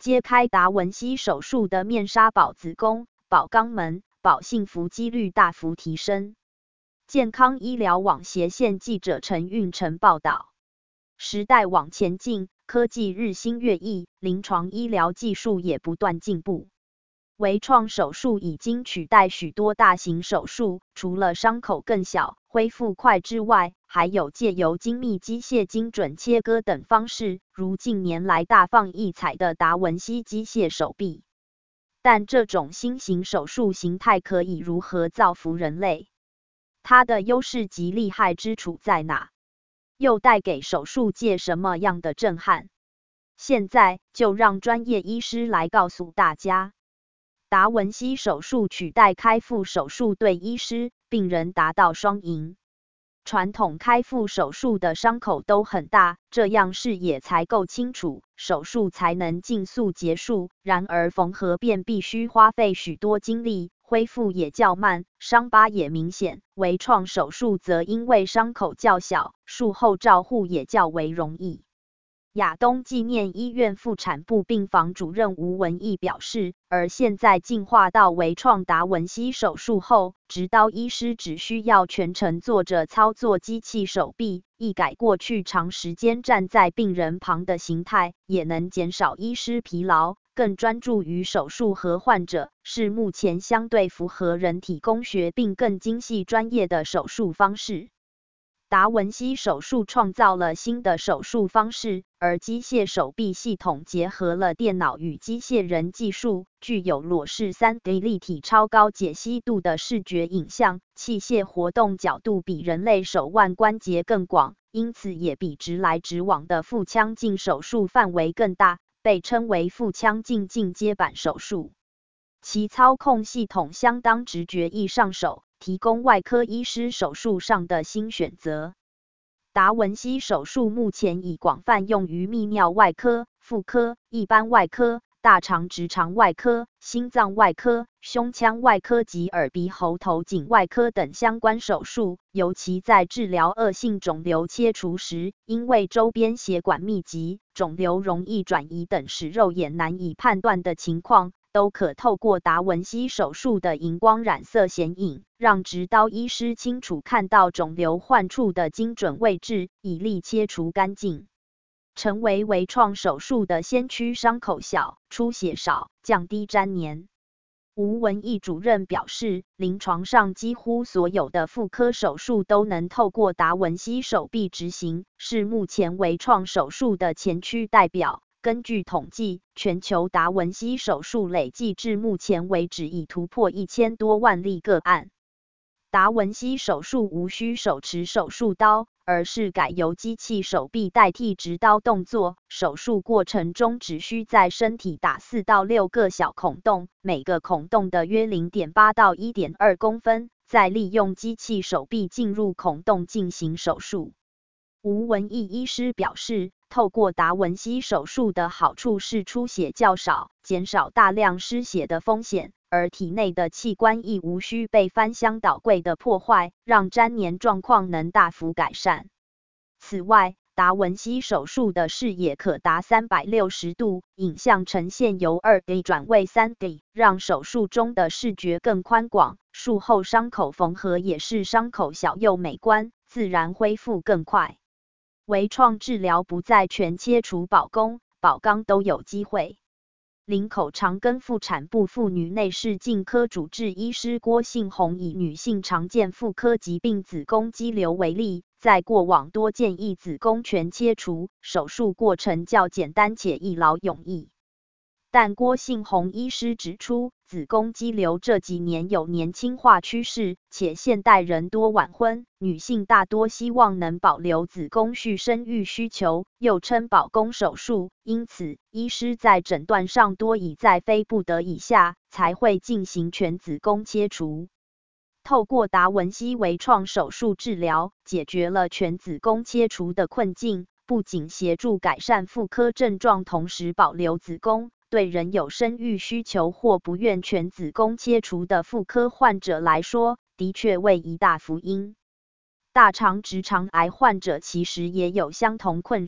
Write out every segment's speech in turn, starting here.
揭开达文西手术的面纱，保子宫、保肛门、保幸福几率大幅提升。健康医疗网斜线记者陈运成报道。时代往前进，科技日新月异，临床医疗技术也不断进步。微创手术已经取代许多大型手术，除了伤口更小、恢复快之外，还有借由精密机械精准切割等方式，如近年来大放异彩的达文西机械手臂。但这种新型手术形态可以如何造福人类？它的优势及厉害之处在哪？又带给手术界什么样的震撼？现在就让专业医师来告诉大家。达文西手术取代开腹手术，对医师、病人达到双赢。传统开腹手术的伤口都很大，这样视野才够清楚，手术才能尽速结束。然而缝合便必须花费许多精力，恢复也较慢，伤疤也明显。微创手术则因为伤口较小，术后照护也较为容易。亚东纪念医院妇产部病房主任吴文义表示，而现在进化到微创达文西手术后，执刀医师只需要全程坐着操作机器手臂，一改过去长时间站在病人旁的形态，也能减少医师疲劳，更专注于手术和患者，是目前相对符合人体工学并更精细专业的手术方式。达文西手术创造了新的手术方式，而机械手臂系统结合了电脑与机械人技术，具有裸视 3D 立体超高解析度的视觉影像，器械活动角度比人类手腕关节更广，因此也比直来直往的腹腔镜手术范围更大，被称为腹腔镜进阶版手术。其操控系统相当直觉易上手，提供外科医师手术上的新选择。达文西手术目前已广泛用于泌尿外科、妇科、一般外科、大肠直肠外科、心脏外科、胸腔外科及耳鼻喉头颈外科等相关手术，尤其在治疗恶性肿瘤切除时，因为周边血管密集、肿瘤容易转移等使肉眼难以判断的情况，都可透过达文西手术的荧光染色显影，让执刀医师清楚看到肿瘤患处的精准位置，以利切除干净，成为微创手术的先驱。伤口小，出血少，降低粘连。吴文义主任表示，临床上几乎所有的妇科手术都能透过达文西手臂执行，是目前微创手术的前驱代表。根据统计，全球达文西手术累计至目前为止已突破1000多万例个案。达文西手术无需手持手术刀，而是改由机器手臂代替执刀动作。手术过程中只需在身体打4到6个小孔洞，每个孔洞的约 0.8 到 1.2 公分，再利用机器手臂进入孔洞进行手术。吴文义医师表示，透过达文西手术的好处是出血较少，减少大量失血的风险，而体内的器官亦无需被翻箱倒柜的破坏，让粘连状况能大幅改善。此外，达文西手术的视野可达360度，影像呈现由 2D 转为 3D， 让手术中的视觉更宽广。术后伤口缝合也是伤口小又美观，自然恢复更快。微创治疗不再全切除保宫、保肛都有机会。林口长庚妇产部妇女内视镜科主治医师郭信宏以女性常见妇科疾病子宫肌瘤为例，在过往多建议子宫全切除，手术过程较简单且一劳永逸。但郭信宏医师指出，子宫肌瘤这几年有年轻化趋势，且现代人多晚婚，女性大多希望能保留子宫续生育需求，又称保宫手术，因此医师在诊断上多以在非不得已下才会进行全子宫切除。透过达文西微创手术治疗，解决了全子宫切除的困境，不仅协助改善妇科症状，同时保留子宫。对仍有生育需求或不愿全子宫切除的妇科患者来说，的确为一大福音。大肠直肠癌患者其实也有相同困扰，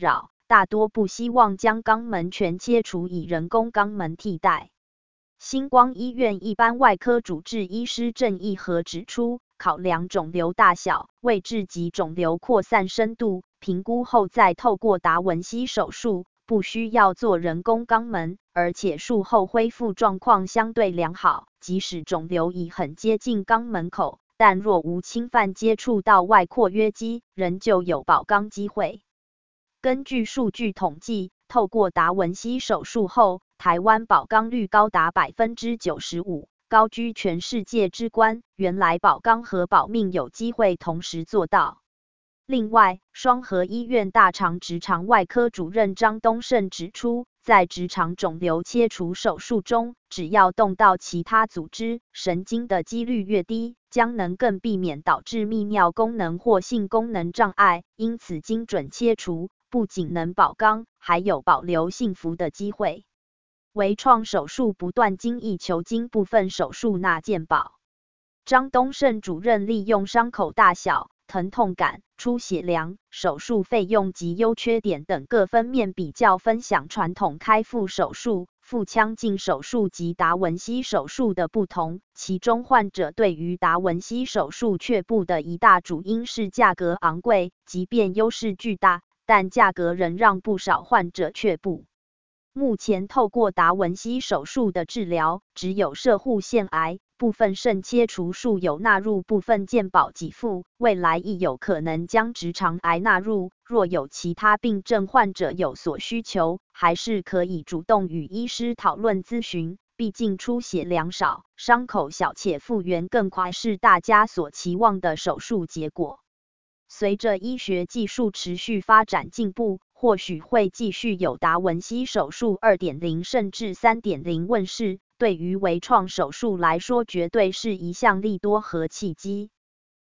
大多不希望将肛门全切除，以人工肛门替代。星光医院一般外科主治医师郑义和指出，考量肿瘤大小、位置及肿瘤扩散深度，评估后再透过达文西手术，不需要做人工肛门，而且术后恢复状况相对良好，即使肿瘤已很接近肛门口，但若无侵犯接触到外括约肌，仍旧有保肛机会。根据数据统计，透过达文西手术后，台湾保肛率高达 95%， 高居全世界之冠，原来保肛和保命有机会同时做到。另外，双和医院大肠直肠外科主任张东胜指出，在直肠肿瘤切除手术中，只要动到其他组织、神经的几率越低，将能更避免导致泌尿功能或性功能障碍，因此精准切除不仅能保肛，还有保留幸福的机会。微创手术不断精益求精，部分手术纳健保。张东胜主任利用伤口大小、疼痛感、出血量、手术费用及优缺点等各方面比较，分享传统开腹手术、腹腔镜手术及达文西手术的不同。其中患者对于达文西手术却步的一大主因是价格昂贵，即便优势巨大，但价格仍让不少患者却步。目前透过达文西手术的治疗，只有攝護腺癌、部分肾切除术有纳入部分健保给付，未来亦有可能将直肠癌纳入。若有其他病症患者有所需求，还是可以主动与医师讨论咨询，毕竟出血量少、伤口小且复原更快是大家所期望的手术结果。随着医学技术持续发展进步，或许会继续有达文西手术 2.0 甚至 3.0 问世，对于微创手术来说绝对是一项利多和契机。